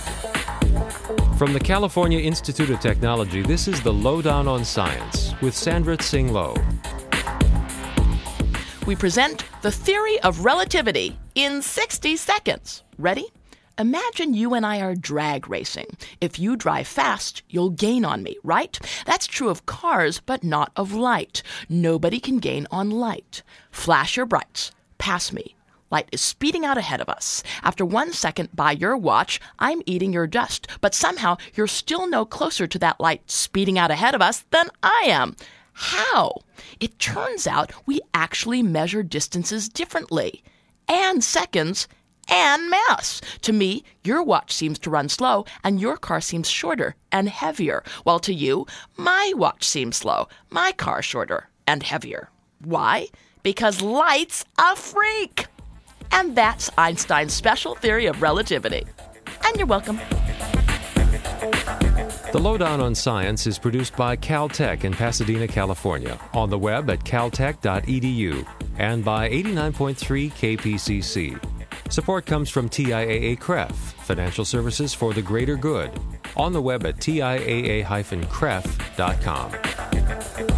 From the California Institute of Technology, this is the Lowdown on Science with Sandra Tsing Loh. We present the theory of relativity in 60 seconds. Ready? Imagine you and I are drag racing. If you drive fast, you'll gain on me, right? That's true of cars, but not of light. Nobody can gain on light. Flash your brights. Pass me. Light is speeding out ahead of us. After 1 second by your watch, I'm eating your dust, but somehow you're still no closer to that light speeding out ahead of us than I am. How? It turns out we actually measure distances differently, and seconds, and mass. To me, your watch seems to run slow, and your car seems shorter and heavier, while to you, my watch seems slow, my car shorter and heavier. Why? Because light's a freak. And that's Einstein's special theory of relativity. And you're welcome. The Lowdown on Science is produced by Caltech in Pasadena, California, on the web at caltech.edu, and by 89.3 KPCC. Support comes from TIAA CREF, Financial Services for the Greater Good, on the web at tiaa-cref.com.